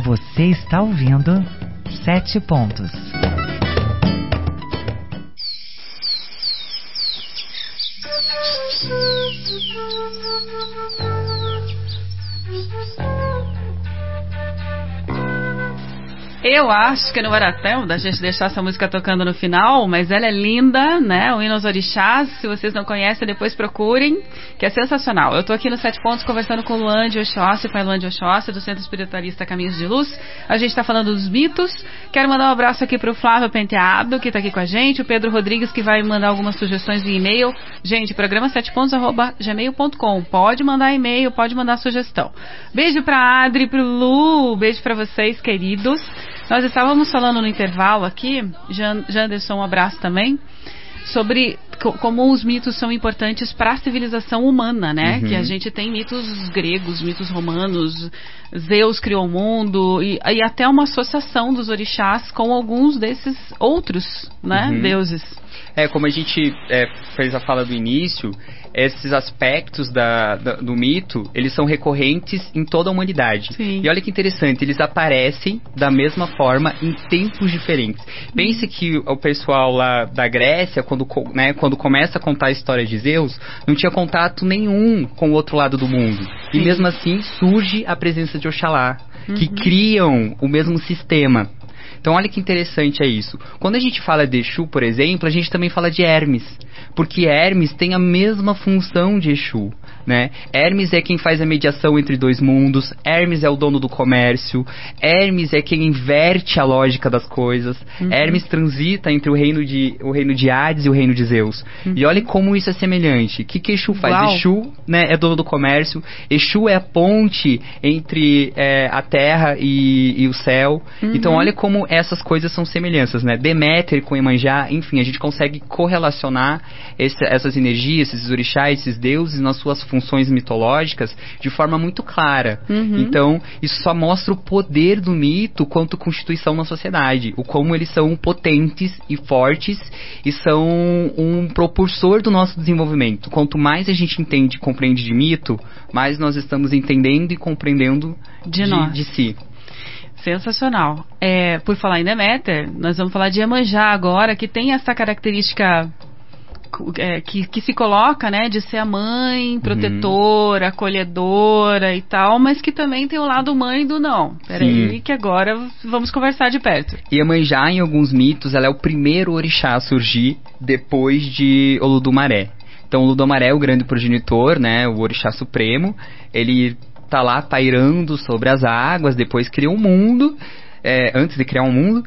Você está ouvindo 7 Pontos. Eu acho que não era tempo da gente deixar essa música tocando no final, mas ela é linda, né? O Hino aos Orixás. Se vocês não conhecem, depois procurem, que é sensacional. Eu tô aqui no 7 Pontos conversando com o Luan de Oxóssi, com a Luan de Oxóssi, do Centro Espiritualista Caminhos de Luz. A gente tá falando dos mitos. Quero mandar um abraço aqui pro Flávio Penteado, que tá aqui com a gente, o Pedro Rodrigues, que vai mandar algumas sugestões via e-mail. Gente, programa 7pontos@gmail.com. Pode mandar e-mail, pode mandar sugestão. Beijo pra Adri, pro Lu, beijo pra vocês, queridos. Nós estávamos falando no intervalo aqui, Janderson, um abraço também, sobre como os mitos são importantes para a civilização humana, né? Que a gente tem mitos gregos, mitos romanos, Zeus criou o mundo, e até uma associação dos orixás com alguns desses outros, né, deuses. Como a gente fez a fala do início, esses aspectos do mito, eles são recorrentes em toda a humanidade. Sim. E olha que interessante, eles aparecem da mesma forma em tempos diferentes. Pense que o pessoal lá da Grécia, quando começa a contar a história de Zeus, não tinha contato nenhum com o outro lado do mundo. Sim. E mesmo assim surge a presença de Oxalá, que criam o mesmo sistema. Então olha que interessante é isso. Quando a gente fala de Exu, por exemplo, a gente também fala de Hermes, porque Hermes tem a mesma função de Exu, né? Hermes é quem faz a mediação entre dois mundos, Hermes é o dono do comércio, Hermes é quem inverte a lógica das coisas, Hermes transita entre o reino de Hades e o reino de Zeus. E olha como isso é semelhante. O que Exu faz? Uau. Exu, né, é dono do comércio, Exu é a ponte entre a terra e o céu. Então olha como essas coisas são semelhanças, né? Deméter com Iemanjá, enfim, a gente consegue correlacionar essas energias, esses orixás, esses deuses nas suas funções mitológicas de forma muito clara. Então, isso só mostra o poder do mito quanto constituição na sociedade, o como eles são potentes e fortes e são um propulsor do nosso desenvolvimento. Quanto mais a gente entende e compreende de mito, mais nós estamos entendendo e compreendendo de si. Sensacional. Por falar em Deméter, nós vamos falar de Iemanjá agora, que tem essa característica que se coloca, né, de ser a mãe, protetora, acolhedora e tal, mas que também tem o lado mãe do não. Peraí, que agora vamos conversar de perto. Iemanjá, em alguns mitos, ela é o primeiro orixá a surgir depois de Olodumaré. Então, Olodumaré é o grande progenitor, né, o orixá supremo. Ele tá lá pairando sobre as águas, depois cria um mundo. Antes de criar um mundo,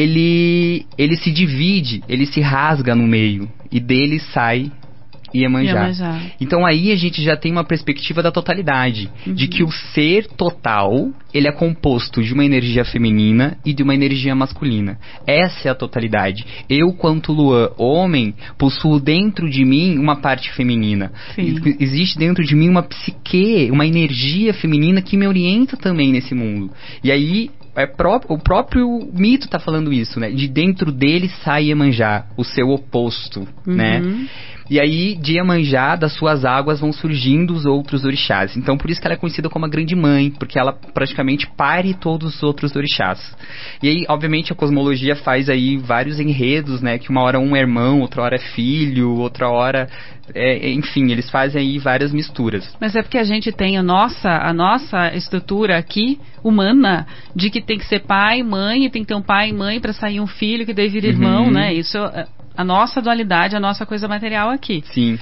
ele se divide, ele se rasga no meio, e dele sai Iemanjá. Então aí a gente já tem uma perspectiva da totalidade, de que o ser total, ele é composto de uma energia feminina e de uma energia masculina. Essa é a totalidade. Eu, quanto Luan, homem, possuo dentro de mim uma parte feminina. Existe dentro de mim uma psique, uma energia feminina que me orienta também nesse mundo. E aí o próprio mito está falando isso, né? De dentro dele sai Iemanjá, o seu oposto, né? E aí, de Iemanjá, das suas águas vão surgindo os outros orixás. Então, por isso que ela é conhecida como a grande mãe, porque ela praticamente pare todos os outros orixás. E aí, obviamente, a cosmologia faz aí vários enredos, né? Que uma hora um é irmão, outra hora é filho, outra hora... enfim, eles fazem aí várias misturas. Mas é porque a gente tem a nossa estrutura aqui, humana, de que tem que ser pai, mãe, e tem que ter um pai e mãe para sair um filho, que daí vira irmão, né? Isso a nossa dualidade, a nossa coisa material aqui. Sim.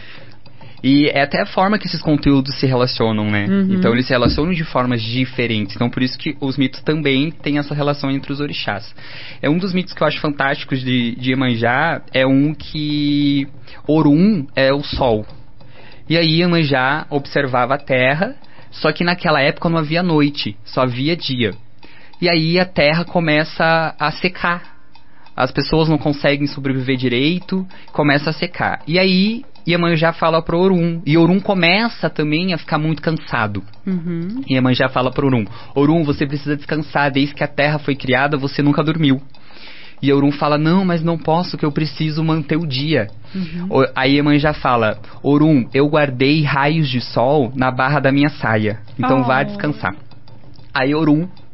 E é até a forma que esses conteúdos se relacionam, né? Então eles se relacionam de formas diferentes. Então por isso que os mitos também têm essa relação entre os orixás. Um dos mitos que eu acho fantásticos de Iemanjá é um que Orum é o sol. E aí Iemanjá observava a terra, só que naquela época não havia noite, só havia dia. E aí a terra começa a secar. As pessoas não conseguem sobreviver direito, começa a secar. E aí Iemanjá fala pro Orum, e Orum começa também a ficar muito cansado. E Iemanjá fala pro Orum, Orum, você precisa descansar, desde que a terra foi criada, você nunca dormiu. E Orum fala, não, mas não posso, que eu preciso manter o dia. Aí Iemanjá fala, Orum, eu guardei raios de sol na barra da minha saia, então vá descansar. Aí Orum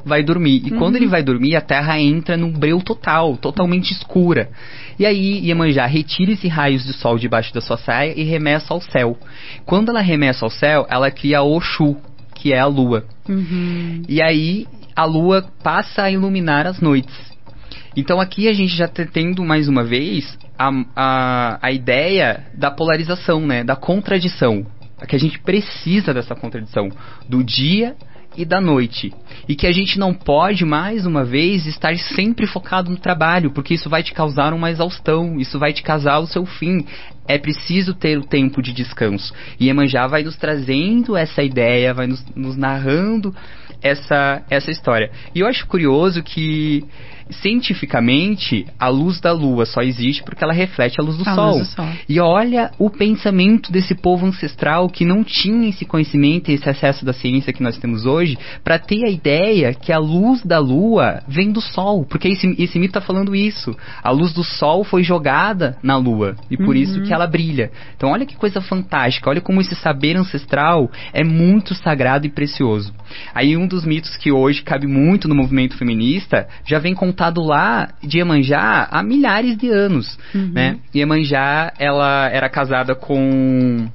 vai dormir. E quando ele vai dormir, a terra entra num breu total, totalmente escura. E aí Iemanjá retira esses raios de sol debaixo da sua saia e remessa ao céu. Quando ela remessa ao céu, ela cria Oxu, que é a lua. E aí a lua passa a iluminar as noites. Então aqui a gente já está tendo mais uma vez a ideia da polarização, né? Da contradição. Que a gente precisa dessa contradição do dia e da noite. E que a gente não pode, mais uma vez, estar sempre focado no trabalho, porque isso vai te causar uma exaustão, isso vai te causar o seu fim. É preciso ter o tempo de descanso. E Iemanjá vai nos trazendo essa ideia, vai nos narrando essa história. E eu acho curioso que, cientificamente, a luz da lua só existe porque ela reflete a luz do sol. E olha o pensamento desse povo ancestral que não tinha esse conhecimento e esse acesso da ciência que nós temos hoje, para ter a ideia que a luz da lua vem do sol. Porque esse mito está falando isso. A luz do sol foi jogada na lua. E por isso que ela brilha. Então olha que coisa fantástica. Olha como esse saber ancestral é muito sagrado e precioso. Aí um dos mitos que hoje cabe muito no movimento feminista já vem contado lá de Iemanjá há milhares de anos, né? Iemanjá, ela era casada com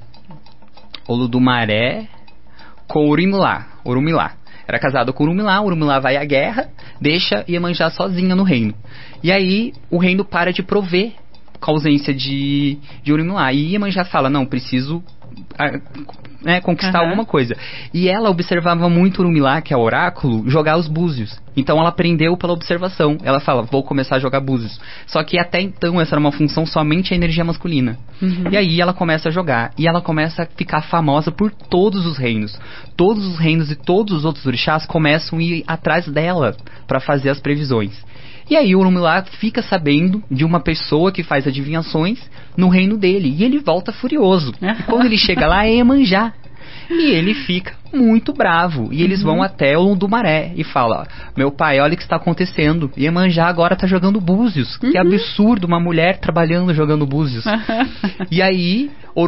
Oludumaré, com Orumilá. Era casada com Orumilá vai à guerra, deixa Iemanjá sozinha no reino. E aí o reino para de prover com a ausência de Orumilá. E Iemanjá fala, não, preciso conquistar alguma coisa. E ela observava muito Orumilá, que é o oráculo, jogar os búzios. Então ela aprendeu pela observação. Ela fala, vou começar a jogar búzios. Só que até então essa era uma função somente a energia masculina. E aí ela começa a jogar. E ela começa a ficar famosa por todos os reinos. Todos os reinos e todos os outros orixás começam a ir atrás dela para fazer as previsões. E aí o Orumilá fica sabendo de uma pessoa que faz adivinhações no reino dele. E ele volta furioso. E quando ele chega lá é Iemanjá. E ele fica muito bravo. E eles vão até o Oludumaré e falam, meu pai, olha o que está acontecendo. Iemanjá agora está jogando búzios. Que absurdo, uma mulher trabalhando jogando búzios. E aí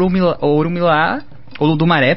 Oludumaré,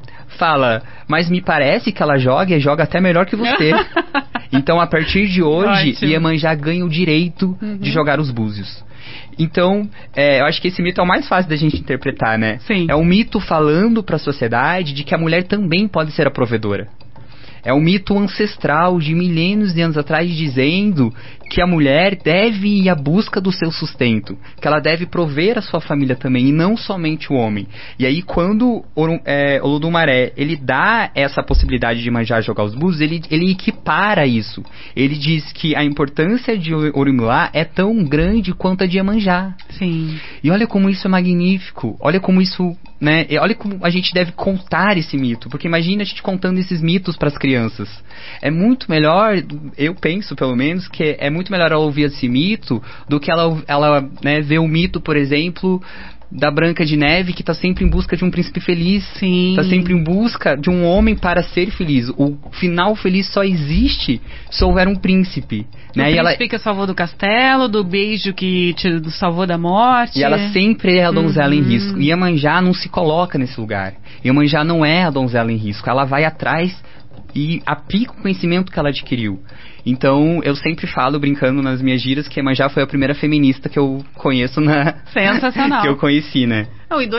fala, mas me parece que ela joga até melhor que você. Então, a partir de hoje, Iemanjá ganha o direito de jogar os búzios. Então, eu acho que esse mito é o mais fácil da gente interpretar, né? Sim. É um mito falando para a sociedade de que a mulher também pode ser a provedora. É um mito ancestral de milênios de anos atrás dizendo que a mulher deve ir à busca do seu sustento, que ela deve prover a sua família também, e não somente o homem. E aí, quando Oludumaré, ele dá essa possibilidade de Iemanjá jogar os búzios, ele equipara isso. Ele diz que a importância de Orumilá é tão grande quanto a de Iemanjá. Sim. E olha como isso é magnífico. Olha como isso, né? Olha como a gente deve contar esse mito. Porque imagina a gente contando esses mitos para as crianças. É muito melhor, eu penso pelo menos, que é muito melhor ela ouvir esse mito do que ela né, ver o mito, por exemplo, da Branca de Neve, que está sempre em busca de um príncipe feliz. Sim. Está sempre em busca de um homem para ser feliz. O final feliz só existe se houver um príncipe. Né? O príncipe que salvou do castelo, do beijo que te salvou da morte. E ela sempre é a donzela em risco. E Iemanjá não se coloca nesse lugar. Iemanjá não é a donzela em risco. Ela vai atrás e aplica o conhecimento que ela adquiriu. Então, eu sempre falo, brincando nas minhas giras, que Iemanjá foi a primeira feminista que eu conheço Sensacional. que eu conheci, né? Não, e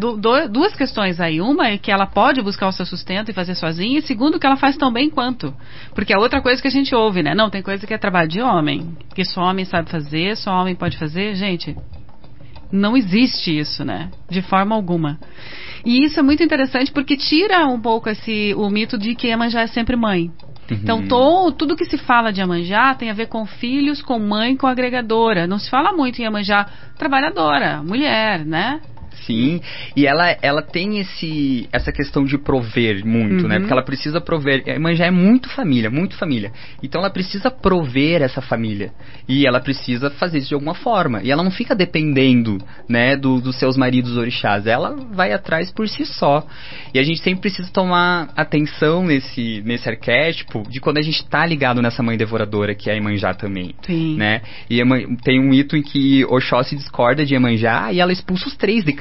duas questões aí. Uma é que ela pode buscar o seu sustento e fazer sozinha. E segundo, que ela faz tão bem quanto. Porque é outra coisa que a gente ouve, né? Não, tem coisa que é trabalho de homem. Que só homem sabe fazer, só homem pode fazer. Gente, não existe isso, né? De forma alguma. E isso é muito interessante porque tira um pouco o mito de que Iemanjá é sempre mãe. Então, tudo que se fala de Iemanjá tem a ver com filhos, com mãe, com agregadora. Não se fala muito em Iemanjá trabalhadora, mulher, né? Sim, e ela tem essa questão de prover muito, né? Porque ela precisa prover. A Iemanjá é muito família. Então ela precisa prover essa família. E ela precisa fazer isso de alguma forma. E ela não fica dependendo, né, dos seus maridos orixás. Ela vai atrás por si só. E a gente sempre precisa tomar atenção nesse arquétipo de quando a gente tá ligado nessa mãe devoradora, que é a Iemanjá também. Sim. Né? E tem um mito em que Oxóssi discorda de Iemanjá e ela expulsa os 3 de casa.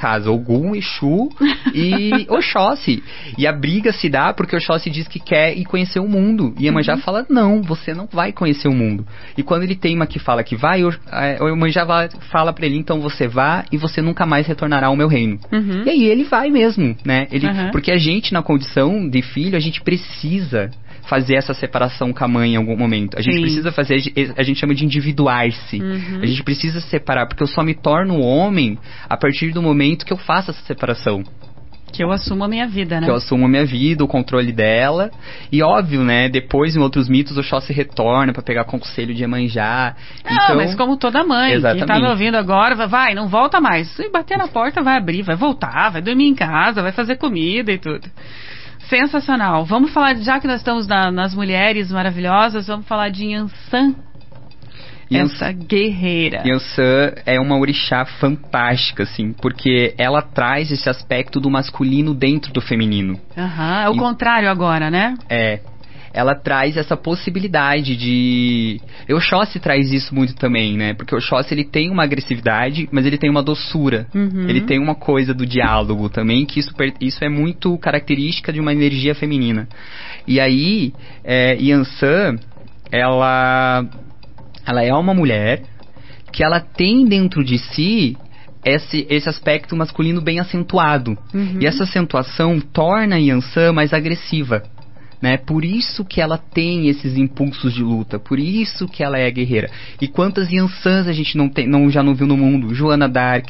casa, Ogum, Exu e Oxóssi. E a briga se dá porque Oxóssi diz que quer ir conhecer o mundo. E Iemanjá fala, não, você não vai conhecer o mundo. E quando ele tem uma que fala que vai, o Iemanjá fala pra ele, então você vá e você nunca mais retornará ao meu reino. E aí ele vai mesmo, né? Porque a gente, na condição de filho, a gente precisa fazer essa separação com a mãe em algum momento. A gente precisa fazer, a gente chama de individuar-se. A gente precisa separar, porque eu só me torno homem a partir do momento que eu faço essa separação. Que eu assumo a minha vida, né? Que eu assumo a minha vida, o controle dela. E óbvio, né? Depois, em outros mitos, Oxóssi retorna pra pegar conselho de Iemanjá. Então, mas como toda mãe, exatamente. Quem tá me ouvindo agora, vai, não volta mais. Se bater na porta, vai abrir, vai voltar, vai dormir em casa, vai fazer comida e tudo. Sensacional. Vamos falar, já que nós estamos nas mulheres maravilhosas, vamos falar de Yansan. Essa guerreira. Yansan é uma orixá fantástica, assim, porque ela traz esse aspecto do masculino dentro do feminino. É o contrário agora, né? Ela traz essa possibilidade de... Oxóssi traz isso muito também, né? Porque o Oxóssi, ele tem uma agressividade, mas ele tem uma doçura. Ele tem uma coisa do diálogo também, que isso é muito característica de uma energia feminina. E aí, Yansan, ela é uma mulher que ela tem dentro de si esse aspecto masculino bem acentuado. E essa acentuação torna a Yansan mais agressiva. Né? Por isso que ela tem esses impulsos de luta, por isso que ela é guerreira. E quantas Yansans a gente já não viu no mundo? Joana d'Arc,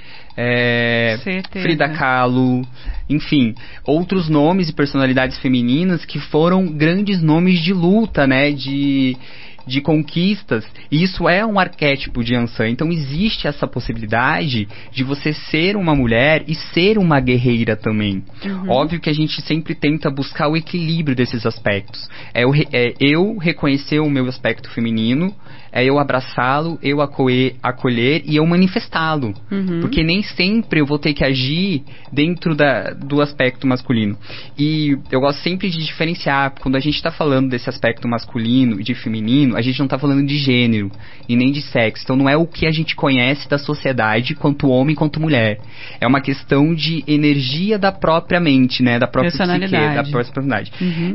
Frida Kahlo, enfim, outros nomes e personalidades femininas que foram grandes nomes de luta, né? De conquistas, e isso é um arquétipo de Yansan. Então existe essa possibilidade de você ser uma mulher e ser uma guerreira também. Óbvio que a gente sempre tenta buscar o equilíbrio desses aspectos. Eu reconhecer o meu aspecto feminino, eu abraçá-lo, eu acolher e eu manifestá-lo. Porque nem sempre eu vou ter que agir dentro do aspecto masculino. E eu gosto sempre de diferenciar, quando a gente está falando desse aspecto masculino e de feminino, a gente não está falando de gênero e nem de sexo. Então não é o que a gente conhece da sociedade, quanto homem, quanto mulher. É uma questão de energia da própria mente, né? Da própria psique, da própria personalidade.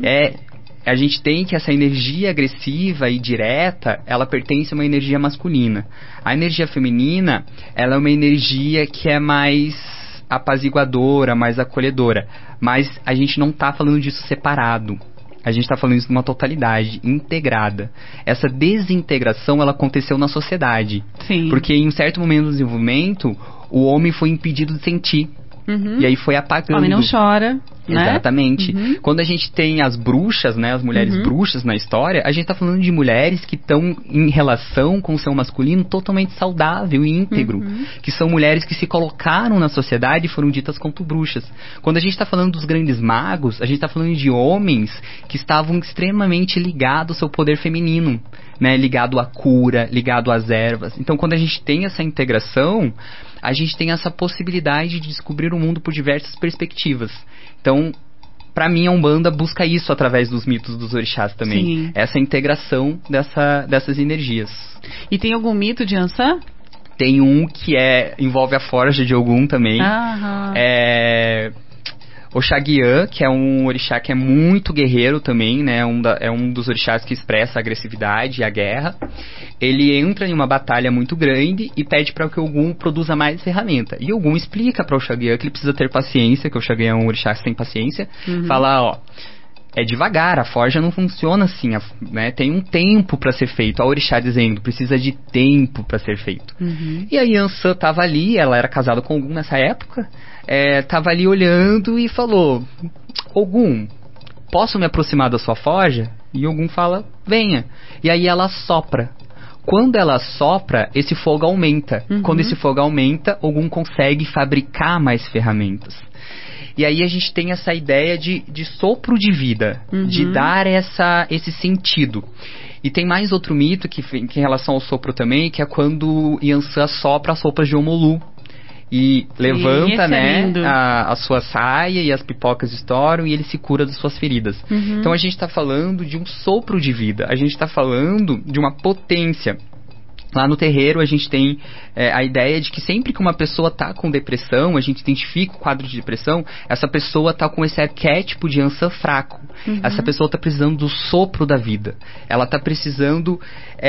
A gente tem que essa energia agressiva e direta, ela pertence a uma energia masculina. A energia feminina, ela é uma energia que é mais apaziguadora, mais acolhedora. Mas a gente não está falando disso separado. A gente está falando isso de uma totalidade, integrada. Essa desintegração, ela aconteceu na sociedade. Porque em um certo momento do desenvolvimento, o homem foi impedido de sentir. E aí foi apagando. O homem não chora, né? Exatamente. Quando a gente tem as bruxas, né, as mulheres bruxas na história, a gente tá falando de mulheres que estão em relação com o seu masculino totalmente saudável e íntegro. Que são mulheres que se colocaram na sociedade e foram ditas como bruxas. Quando a gente tá falando dos grandes magos, a gente tá falando de homens que estavam extremamente ligados ao seu poder feminino, né, ligado à cura, ligado às ervas. Então, quando a gente tem essa integração, a gente tem essa possibilidade de descobrir o mundo por diversas perspectivas. Então, pra mim, a Umbanda busca isso através dos mitos dos orixás também. Essa integração dessas energias. E tem algum mito de Yansan? Tem um que envolve a forja de Ogum também. Oxaguian, que é um orixá que é muito guerreiro também, né? É um dos orixás que expressa a agressividade e a guerra. Ele entra em uma batalha muito grande e pede para que Ogum produza mais ferramenta. E Ogum explica para Oxaguian que ele precisa ter paciência, que Oxaguian é um orixá sem paciência. Fala, é devagar, a forja não funciona assim, né? Tem um tempo para ser feito. A orixá dizendo, precisa de tempo para ser feito. E a Yansan tava ali, ela era casada com Ogum nessa época, tava ali olhando e falou, Ogum, posso me aproximar da sua forja? E Ogum fala, venha. E aí ela sopra. Quando ela sopra, esse fogo aumenta. Quando esse fogo aumenta, Ogum consegue fabricar mais ferramentas. E aí a gente tem essa ideia de sopro de vida, de dar esse sentido. E tem mais outro mito que em relação ao sopro também, que é quando Yansan sopra as roupas de Omolu. E levanta, né, a sua saia e as pipocas estouram e ele se cura das suas feridas. Então a gente está falando de um sopro de vida, a gente está falando de uma potência. Lá no terreiro a gente tem a ideia de que sempre que uma pessoa está com depressão, a gente identifica o quadro de depressão, essa pessoa está com esse arquétipo de Yansan fraco. Essa pessoa está precisando do sopro da vida. Ela está precisando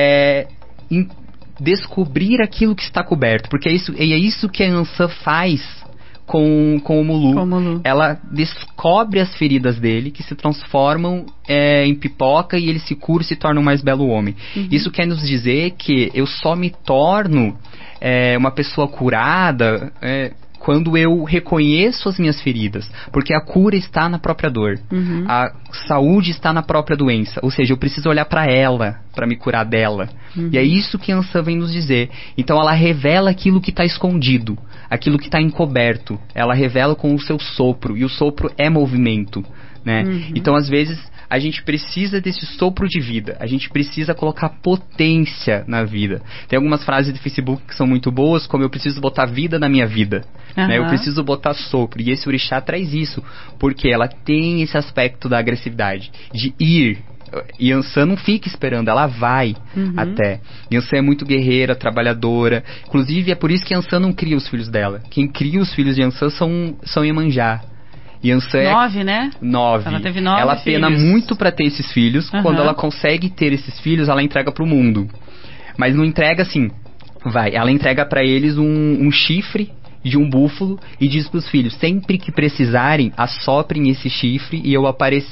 descobrir aquilo que está coberto. Porque é isso que a Yansan faz com o Mulu. Ela descobre as feridas dele, que se transformam em pipoca, e ele se cura e se torna um mais belo homem. Isso quer nos dizer que eu só me torno uma pessoa curada quando eu reconheço as minhas feridas, porque a cura está na própria dor, a saúde está na própria doença, ou seja, eu preciso olhar para ela, para me curar dela. E é isso que Yansan vem nos dizer. Então ela revela aquilo que está escondido, aquilo que está encoberto, ela revela com o seu sopro, e o sopro é movimento, né? Então às vezes a gente precisa desse sopro de vida, a gente precisa colocar potência na vida. Tem algumas frases do Facebook que são muito boas, como eu preciso botar vida na minha vida, né? Eu preciso botar sopro, e esse orixá traz isso, porque ela tem esse aspecto da agressividade, de ir. Yansan não fica esperando, ela vai até. Yansan é muito guerreira, trabalhadora. Inclusive é por isso que Yansan não cria os filhos dela. Quem cria os filhos de Yansan são Iemanjá. Yansan 9, né? 9. Ela teve 9 Ela filhos. pena muito pra ter esses filhos. Quando ela consegue ter esses filhos, ela entrega pro mundo. Mas não entrega assim, ela entrega pra eles um chifre de um búfalo e diz pros filhos: sempre que precisarem, assoprem esse chifre e eu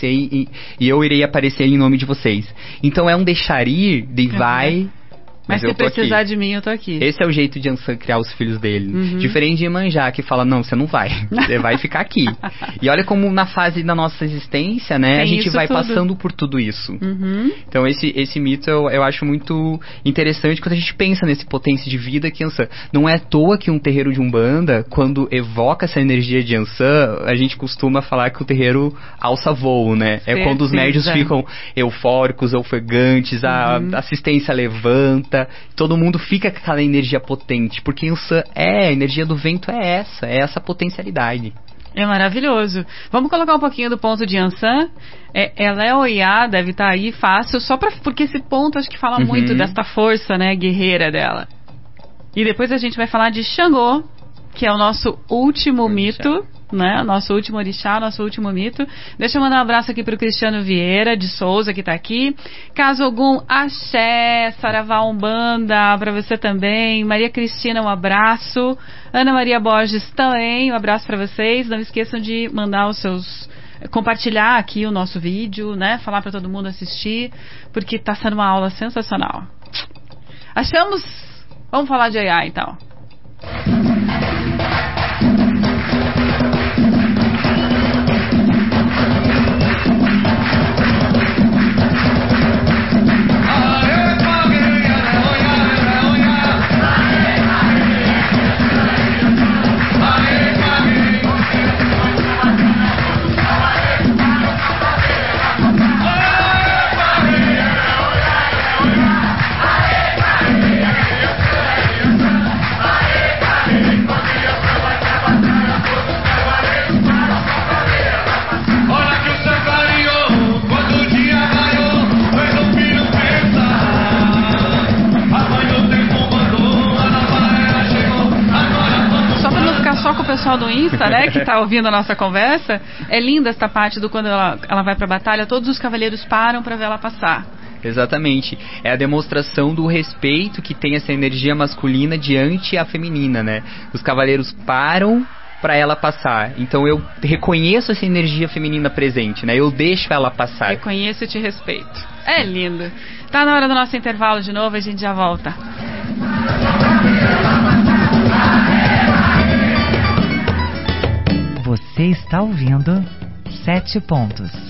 eu irei aparecer em nome de vocês. Então é um deixar ir de vai. Mas se precisar de mim, eu tô aqui. Esse é o jeito de Yansan criar os filhos dele. Diferente de Iemanjá, que fala: não, você não vai. Você vai ficar aqui. E olha como na fase da nossa existência, né, a gente vai passando por tudo isso. Então esse mito eu acho muito interessante quando a gente pensa nesse potência de vida que Yansan. Não é à toa que um terreiro de Umbanda, quando evoca essa energia de Yansan, a gente costuma falar que o terreiro alça voo, né? É quando os médios ficam eufóricos, ofegantes, a assistência levanta, todo mundo fica com aquela energia potente, porque Yansan a energia do vento é essa potencialidade. É maravilhoso. Vamos colocar um pouquinho do ponto de Yansan. Ela é Oiá, deve estar aí fácil, porque esse ponto acho que fala muito desta força, né, guerreira dela. E depois a gente vai falar de Xangô, que é o nosso último mito, né? Nosso último orixá, nosso último mito. Deixa eu mandar um abraço aqui pro Cristiano Vieira de Souza, que tá aqui. Caso algum, axé, Saravá Umbanda, pra você também. Maria Cristina, um abraço. Ana Maria Borges também, um abraço pra vocês. Não esqueçam de mandar os seus... compartilhar aqui o nosso vídeo, né? Falar pra todo mundo assistir, porque tá sendo uma aula sensacional. Achamos... Vamos falar de Oiá, então. O pessoal do Insta, né, que tá ouvindo a nossa conversa, é linda esta parte do quando ela vai pra batalha, todos os cavaleiros param pra ver ela passar. Exatamente. É a demonstração do respeito que tem essa energia masculina diante a feminina, né? Os cavaleiros param pra ela passar. Então eu reconheço essa energia feminina presente, né? Eu deixo ela passar. Reconheço e te respeito. É lindo. Tá na hora do nosso intervalo de novo, a gente já volta. Você está ouvindo 7 pontos.